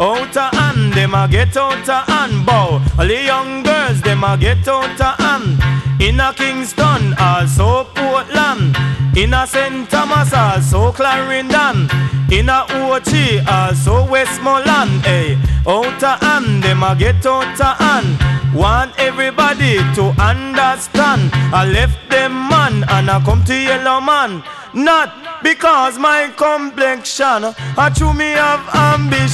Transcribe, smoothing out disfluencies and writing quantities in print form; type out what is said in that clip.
out of hand, them a get out of hand. Bow, all the young girls, them a get out of hand. In a Kingston, also Portland. In a St. Thomas, also Clarendon. In a Ochi, also Westmoreland. Hey, out of hand, them a get out of hand. Want everybody to understand. I left them man and I come to yellow man. Not because my complexion, I true me have ambition.